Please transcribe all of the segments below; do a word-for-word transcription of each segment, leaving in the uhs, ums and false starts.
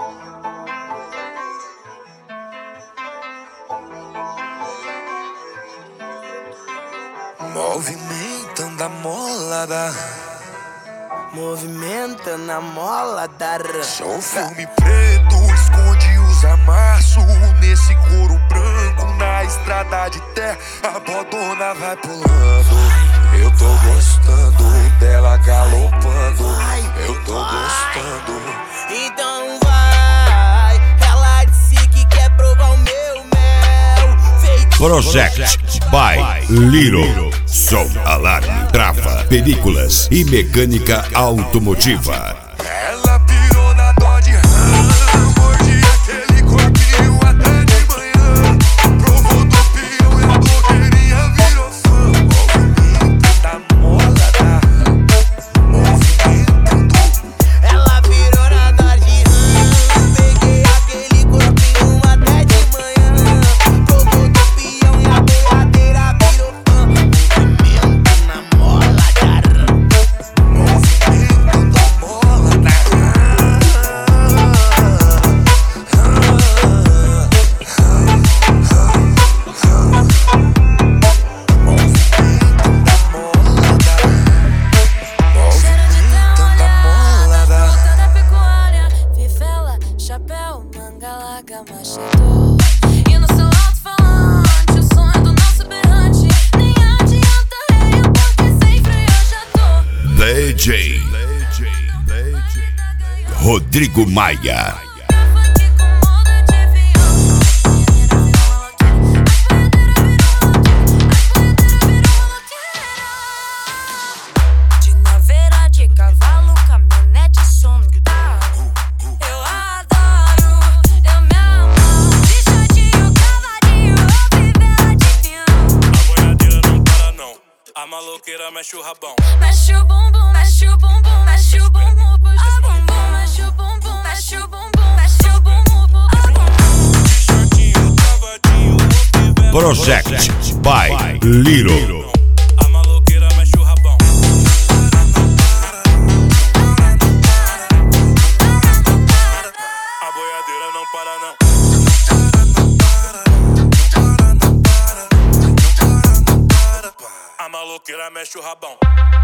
Movimentando a molada, movimentando a molada. só o filme preto esconde os amassos. Nesse couro branco na estrada de terra, a bodona vai pulando. Eu tô gostando dela galopando. Eu tô gostando. Então vai, ela disse que quer provar o meu mel. Project by Little. Som, alarme, trava, películas e mecânica automotiva. Ela pirou na Dodge Ram, mordi aquele corpinho até de manhã. Provou do pião e a blogueirinha virou fã. Movimento da molada, movimento. Ela virou na Dodge Ram, peguei aquele corpinho até de manhã. Provou do pião e a boiadeira virou fã. Movimento na molada, Movimento da molada. Chapéu, manga larga, machador. E no seu alto-falante, o sonho do nosso berrante. Nem adianta eu, porque sem freio eu já tô. D J Rodrigo Maia. De naveira, de cavalo, caminhonete, som no carro. Eu adoro, eu me amo. Bichadinho, cavadinho, ou fivela de pião. A boiadeira não para não, a maloqueira mexe o rabão. Mexe o bumbum, mexe o bumbum, mexe o bumbum, puxa o bumbum, mexe o bumbum, mexe o bumbum, mexe o bumbum, puxa o bumbum. Bichadinho, cavadinho, ou fivela. Project by Little. A maloqueira mexe o rabão. A boiadeira não para não. A maloqueira mexe o rabão.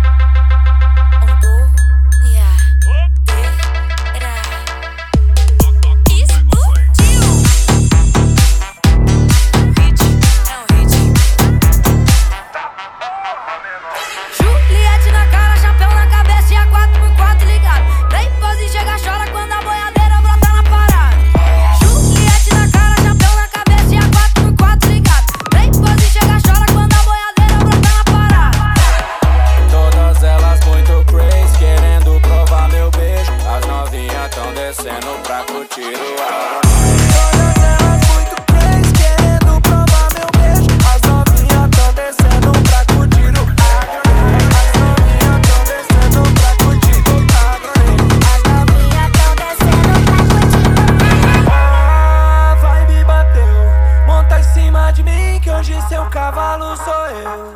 Juliette na cara, chapéu na cabeça e a quatro por quatro ligado. Play pose e chega, chora quando a boiadeira brota na parada. Juliette na cara, chapéu na cabeça e a quatro por quatro ligado. Play pose e chega, chora quando a boiadeira brota na parada. Todas elas muito crazy, querendo provar meu beijo. As novinhas tão descendo pra curtir o ar. Todas elas muito crazy, querendo provar meu beijo. As novinhas tão descendo pra curtir o ar. As novinhas tão descendo pra curtir o ar. As novinhas tão descendo pra curtir o ar. A vibe bateu, monta em cima de mim que hoje seu cavalo sou eu.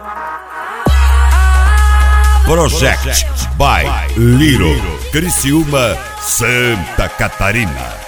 Project by Little. Criciúma, Santa Catarina.